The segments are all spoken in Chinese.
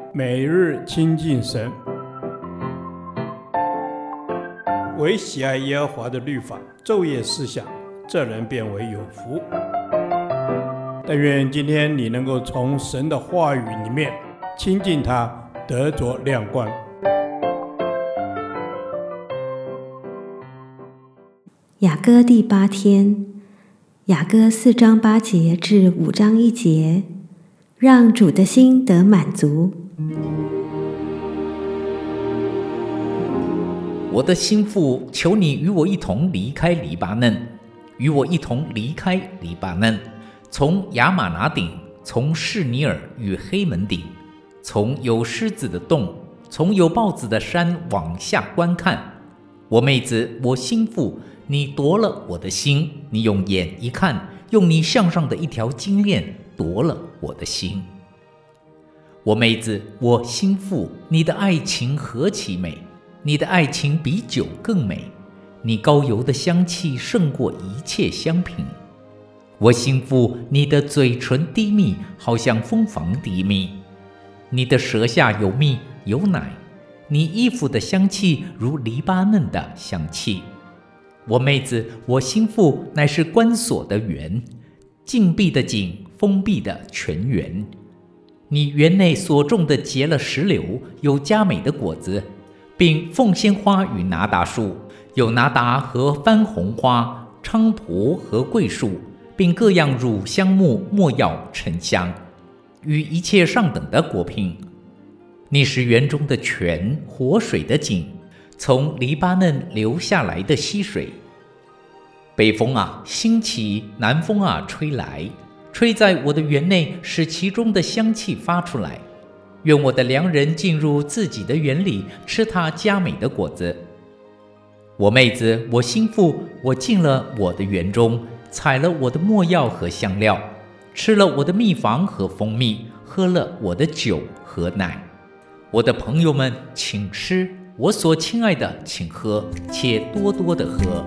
每日亲近神，唯喜爱耶和华的律法，昼夜思想，这人变为有福。但愿今天你能够从神的话语里面亲近他，得着亮光。 雅歌第8天，雅歌4章8节至5章1节，让主的心得满足。 我的心腹，求你与我一同离开黎巴嫩，与我一同离开黎巴嫩，从亚玛拿顶，从士尼尔与黑门顶，从有狮子的洞，从有豹子的山往下观看。我妹子，我心腹，你夺了我的心，你用眼一看，用你项上的一条金链夺了我的心。我妹子，我心腹，你的爱情何其美，你的爱情比酒更美，你膏油的香气胜过一切香品。我心腹，你的嘴唇滴蜜，好像蜂房滴蜜，你的舌下有蜜有奶，你衣服的香气如黎巴嫩的香气。我妹子，我心腹，乃是关锁的园，禁闭的井，封闭的泉源。你园内所种的结了石榴，有佳美的果子，并凤仙花与拿达树，有拿达和番红花、菖蒲和桂树，并各样乳香木、没药、沉香，与一切上等的果品。你是园中的泉，活水的井，从黎巴嫩流下来的溪水。北风啊，兴起；南风啊，吹来，吹在我的园内，使其中的香气发出来。愿我的良人进入自己的园里，吃他佳美的果子。我妹子，我心腹，我进了我的园中，采了我的没药和香料，吃了我的蜜房和蜂蜜，喝了我的酒和奶。我的朋友们，请吃；我所亲爱的，请喝，且多多的喝。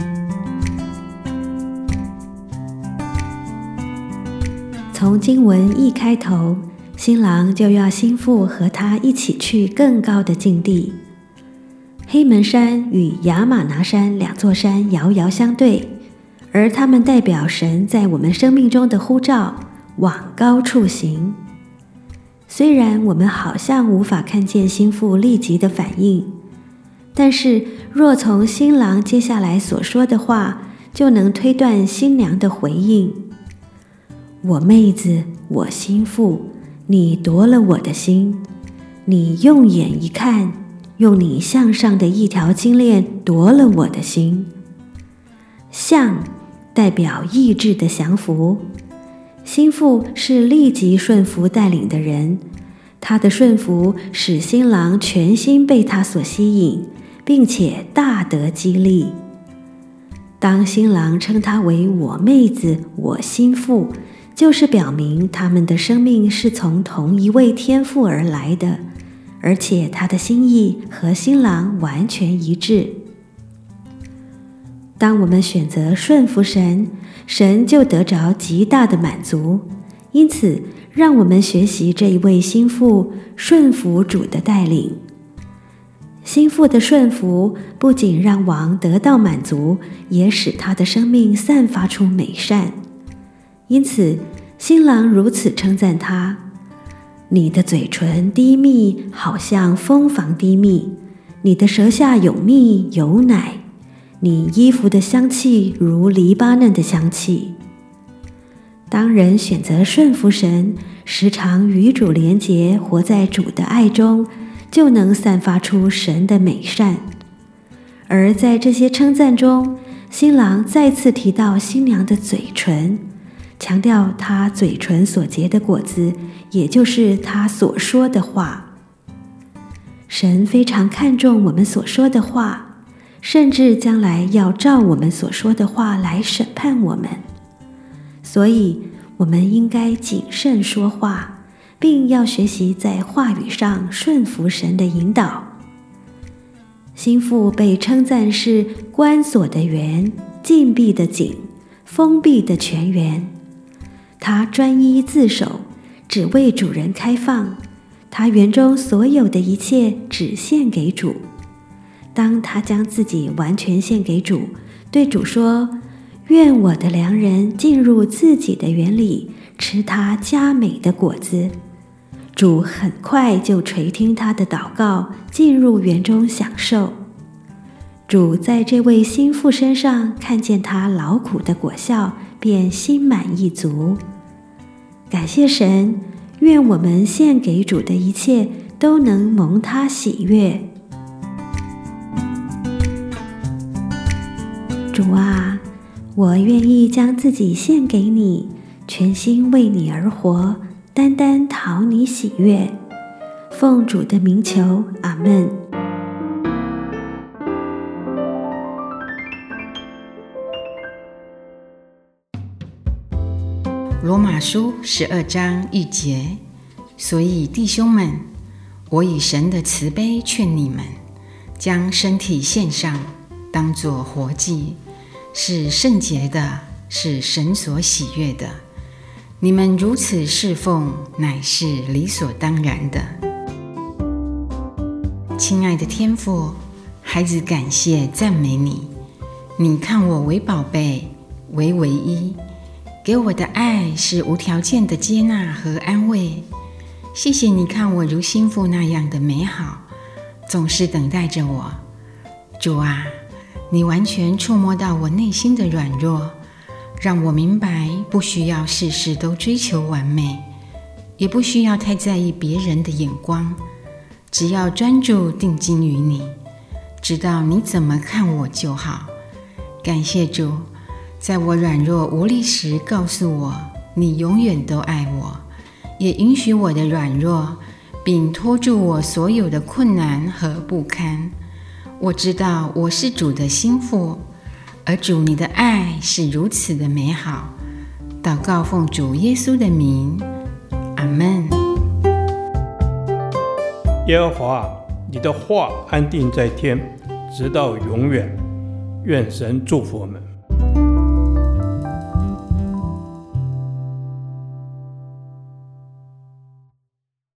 从经文一开头，新郎就要新妇和他一起去更高的境地。黑门山与亚玛拿山2座山遥遥相对，而它们代表神在我们生命中的呼召，往高处行。虽然我们好像无法看见新妇立即的反应，但是若从新郎接下来所说的话，就能推断新娘的回应。我妹子，我心腹，你夺了我的心，你用眼一看，用你项上的一条金链夺了我的心。项代表意志的降服，心腹是立即顺服带领的人，他的顺服使新郎全心被他所吸引，并且大得激励。当新郎称他为我妹子，我心腹，就是表明他们的生命是从同一位天父而来的，而且他的心意和新郎完全一致。当我们选择顺服神，神就得着极大的满足。因此，让我们学习这一位心腹顺服主的带领。心腹的顺服不仅让王得到满足，也使他的生命散发出美善。因此，新郎如此称赞他：你的嘴唇滴蜜，好像蜂房滴蜜；你的舌下有蜜有奶；你衣服的香气如黎巴嫩的香气。当人选择顺服神，时常与主连结，活在主的爱中，就能散发出神的美善。而在这些称赞中，新郎再次提到新娘的嘴唇，强调他嘴唇所结的果子，也就是他所说的话。神非常看重我们所说的话，甚至将来要照我们所说的话来审判我们。所以我们应该谨慎说话，并要学习在话语上顺服神的引导。心腹被称赞是关锁的园、禁闭的井、封闭的泉源。他专一自守，只为主人开放。 他园中所有的一切只献给主。当他将自己完全献给主，对主说：愿我的良人进入自己的园里，吃他佳美的果子。主很快就垂听他的祷告，进入园中享受。主在这位新妇身上看见他劳苦的果效，便心满意足。感谢神，愿我们献给主的一切都能蒙他喜悦。主啊，我愿意将自己献给你，全心为你而活，单单讨你喜悦。奉主的名求，阿们。 罗马书12章1节，所以弟兄们，我以神的慈悲劝你们，将身体献上，当作活祭，是圣洁的，是神所喜悦的。你们如此侍奉，乃是理所当然的。亲爱的天父，孩子感谢赞美你，你看我为宝贝，为唯一，给我的爱是无条件的接纳和安慰。谢谢你看我如心腹那样的美好，总是等待着我。主啊，你完全触摸到我内心的软弱，让我明白不需要事事都追求完美，也不需要太在意别人的眼光，只要专注定睛于你，知道你怎么看我就好。感谢主，在我软弱无力时告诉我你永远都爱我，也允许我的软弱，并托住我所有的困难和不堪。我知道我是主的心腹，而主你的爱是如此的美好。祷告奉主耶稣的名，阿们。 耶和华，你的话安定在天，直到永远。愿神祝福我们。